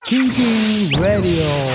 キンキンラディ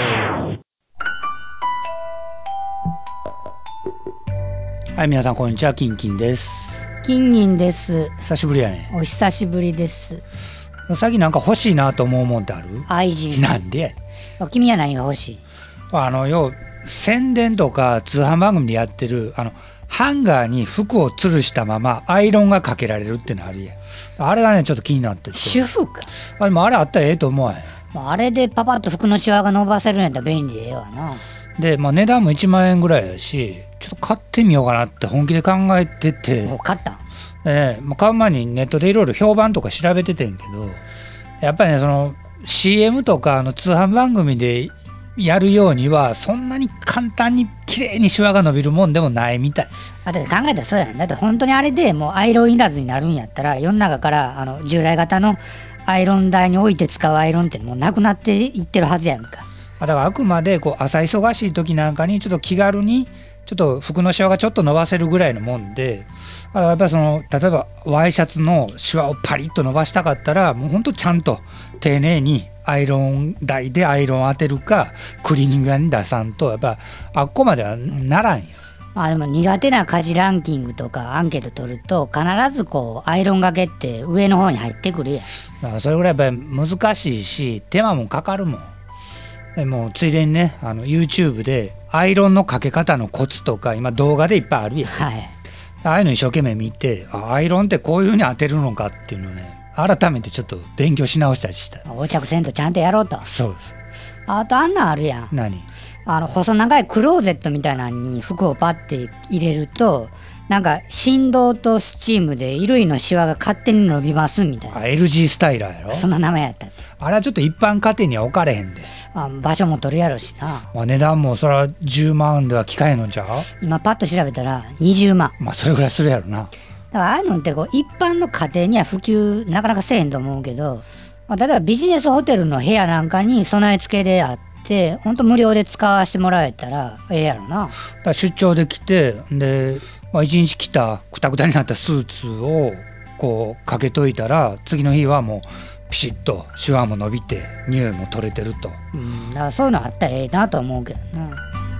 オ。はい、皆さんこんにちは、キンキンです。 金銀です。 久しぶりやね。 お久しぶりです。 最近なんか欲しいなと思うもんってある？ 愛人。 なんでやねん。君は何が欲しい？ 要宣伝とか通販番組でやってるハンガーに服を吊るしたままアイロンがかけられるってのあるやん。あれがねちょっと気になってて。 主婦か。 でもあれあったらええと思わへん。 あれでパパッと服のシワが伸ばせるんやったら便利でええわな。 で、値段も1万円ぐらいやし、ちょっと買ってみようかなって本気で考えてて。 もう買ったん？ でね、買う前にネットでいろいろ評判とか調べててんけど、やっぱりね、その CM とか通販番組でやるようにはそんなに簡単に綺麗にシワが伸びるもんでもないみたい。 だって考えたらそうやん。だって本当にあれでもうアイロンいらずになるんやったら、世の中から従来型のアイロン台に置いて使うアイロンってもうなくなっていってるはずやんか。 だからあくまで朝忙しい時なんかにちょっと気軽にちょっと服のシワがちょっと伸ばせるぐらいのもんで、やっぱり例えばワイシャツのシワをパリッと伸ばしたかったらもうほんとちゃんと丁寧にアイロン台でアイロン当てるかクリーニング屋に出さんとやっぱあっこまではならんよ。 でも苦手な家事ランキングとかアンケート取ると必ずアイロンがけって上の方に入ってくるやん。 だからそれぐらいやっぱり難しいし手間もかかるもん。でもついでにねYouTube でアイロンのかけ方のコツとか今動画でいっぱいあるやん、 はい、 ああいうの一生懸命見てアイロンってこういう風に当てるのかっていうのをね改めてちょっと勉強し直したりした。 お着せんとちゃんとやろうと。 そうです。 あとあんなんあるやん。 何？ 細長いクローゼットみたいなのに服をパッて入れるとなんか振動とスチームで衣類のシワが勝手に伸びますみたいな。 LG スタイラーやろ。 そんな名前やったって。 あれはちょっと一般家庭には置かれへんで。 場所も取るやろしな。 値段もそら10万では機械のんちゃう？ 今パッと調べたら20万。 それぐらいするやろな。 だからああいうのって一般の家庭には普及なかなかせえへんと思うけど、例えばビジネスホテルの部屋なんかに備え付けであってほんと無料で使わせてもらえたらええやろな。 だから出張で来てで、一日着たくたくたになったスーツをかけといたら次の日はもうピシッとシワも伸びて匂いも取れてると。 だからそういうのあったらええなと思うけどな。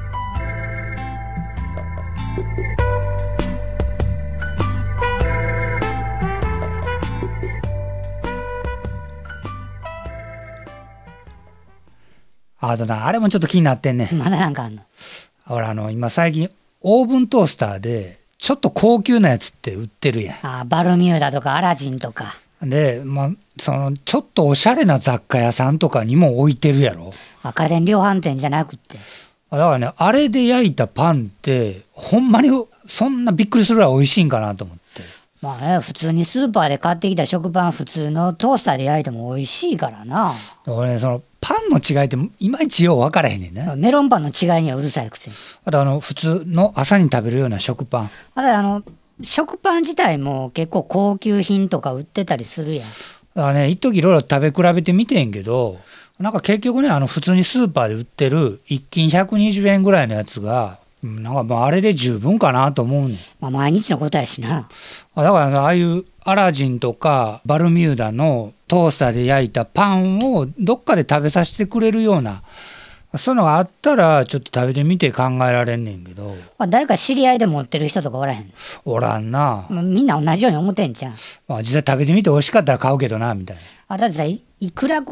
あれもちょっと気になってんね。 まだなんかあんの？ ほら今最近オーブントースターでちょっと高級なやつって売ってるやん。 バルミューダとかアラジンとかで、ちょっとおしゃれな雑貨屋さんとかにも置いてるやろ。 家電量販店じゃなくってだからねあれで焼いたパンってほんまにそんなびっくりするぐらい美味しいんかなと思って。 普通にスーパーで買ってきた食パン普通のトースターで焼いても美味しいからな。 俺ねパンの違いっていまいちよう分からへんねんね。 メロンパンの違いにはうるさいくせに。 普通の朝に食べるような食パン。 食パン自体も結構高級品とか売ってたりするやん。 だからね一時いろいろ食べ比べてみてんけどなんか結局ね普通にスーパーで売ってる1斤120円ぐらいのやつがなんかあれで十分かなと思うねん。 毎日のことやしな。 だからああいうアラジンとかバルミューダのトースターで焼いたパンをどっかで食べさせてくれるようなそういうのがあったらちょっと食べてみて考えられんねんけど。 誰か知り合いで持ってる人とかおらへんの？ おらんな。 みんな同じように思ってんじゃん。 実際食べてみて美味しかったら買うけどなみたいな。 だってさいくら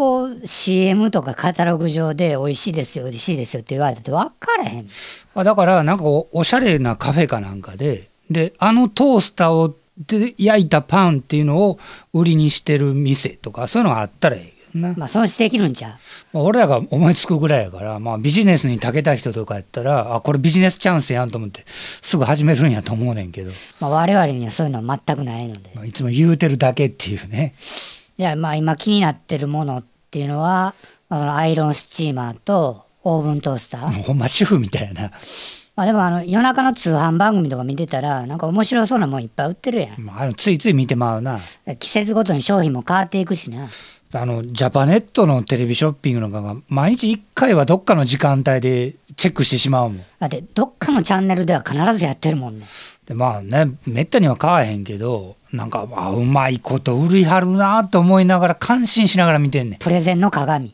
CM とかカタログ上で美味しいですよ美味しいですよって言われて分からへん。 だからなんかおしゃれなカフェかなんかでトースターで焼いたパンっていうのを売りにしてる店とかそういうのがあったらええけどな。 そのうちできるんちゃう。俺らが思いつくぐらいやから、ビジネスに長けた人とかやったらこれビジネスチャンスやんと思ってすぐ始めるんやと思うねんけど、 我々にはそういうのは全くないので、 いつも言うてるだけっていうね。 じゃあ今気になってるものっていうのは、そのアイロンスチーマーとオーブントースター。 ほんま主婦みたいな。 でも夜中の通販番組とか見てたらなんか面白そうなもんいっぱい売ってるやん。 ついつい見てまうな。 季節ごとに商品も変わっていくしな。 ジャパネットのテレビショッピングのが毎日1回はどっかの時間帯でチェックしてしまうもん。 だってどっかのチャンネルでは必ずやってるもんね。 でめったには買わへんけどなんかうまいこと売りはるなと思いながら感心しながら見てんねん。 プレゼンの鏡。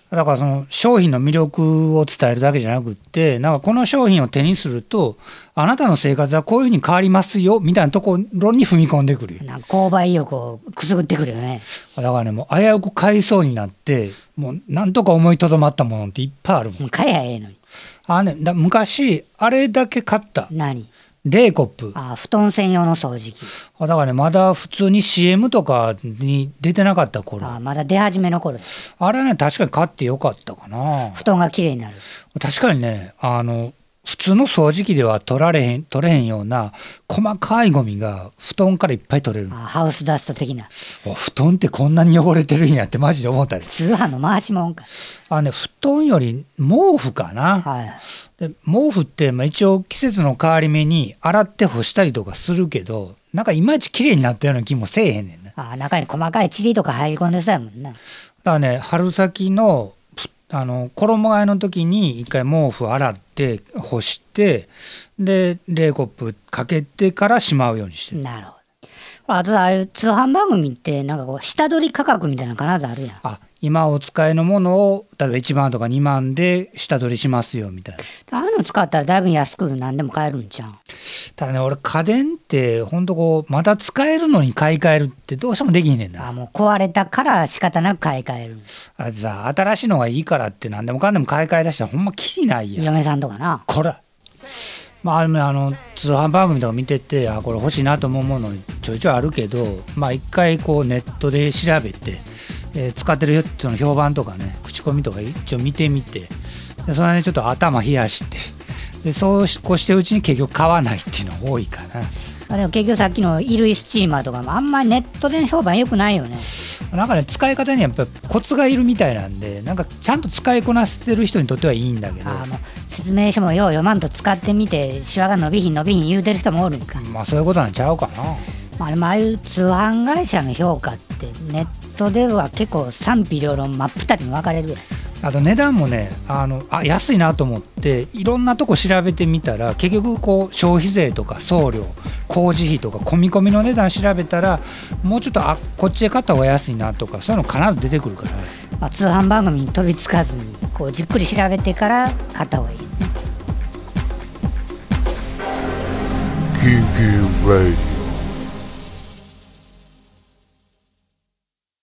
だからその商品の魅力を伝えるだけじゃなくって、なんかこの商品を手にするとあなたの生活はこういうふうに変わりますよみたいなところに踏み込んでくる。 なんか購買意欲をくすぐってくるよね。 だからね、もう危うく買いそうになってもうなんとか思いとどまったものっていっぱいあるもん。 買えやええのに。 昔あれだけ買った。 何？ レイコップ。 布団専用の掃除機。 だからね、まだ普通に CM とかに出てなかった頃。 まだ出始めの頃。 あれね、確かに買ってよかったかな。 布団がきれいになる。 確かにね、普通の掃除機では取れへんような細かいゴミが布団からいっぱい取れる。 ハウスダスト的な。 布団ってこんなに汚れてるんやってマジで思ったり。 通販の回しもんか。 布団より毛布かな。 はい。 で毛布って、一応季節の変わり目に洗って干したりとかするけど、なんかいまいち綺麗になったような気もせえへんねんな。 中に細かい塵とか入り込んでそうやもんな。 だからね、春先の衣替えの時に一回毛布洗って干して、で冷コップかけてからしまうようにしてる。 なるほど。あとああいう通販番組ってなんかこう下取り価格みたいなの必ずあるやん。 今お使いのものを例えば1万とか2万で下取りしますよみたいな。 ああいうの使ったらだいぶ安く何でも買えるんちゃう？ ただね、俺家電ってほんとこうまた使えるのに買い替えるってどうしてもできへんねんな。 もう壊れたから仕方なく買い替える。 新しいのがいいからって何でもかんでも買い替え出したらほんまきりないやん。 嫁さんとかな。 これ通販番組とか見ててこれ欲しいなと思うものちょいちょいあるけど、一回こうネットで調べて、使ってる人の評判とかね、口コミとか一応見てみて、でその辺ちょっと頭冷やして、でそうこうしてるうちに結局買わないっていうのが多いかな。 でも結局さっきの衣類スチーマーとかもあんまりネットでの評判良くないよね。 なんかね、使い方にやっぱりコツがいるみたいなんで、なんかちゃんと使いこなせてる人にとってはいいんだけど、 もう説明書もよう読まんと使ってみてシワが伸びひん言うてる人もおるんか。 そういうことなんちゃうかな。 でもああいう通販会社の評価ってネットでは結構賛否両論真っ二つに分かれるぐらい。 あと値段もね、安いなと思っていろんなとこ調べてみたら、結局こう消費税とか送料、工事費とか込み込みの値段調べたら、もうちょっとこっちで買った方が安いなとか、そういうの必ず出てくるから、 通販番組に飛びつかずにこうじっくり調べてから買った方がいいね。 QQ Radio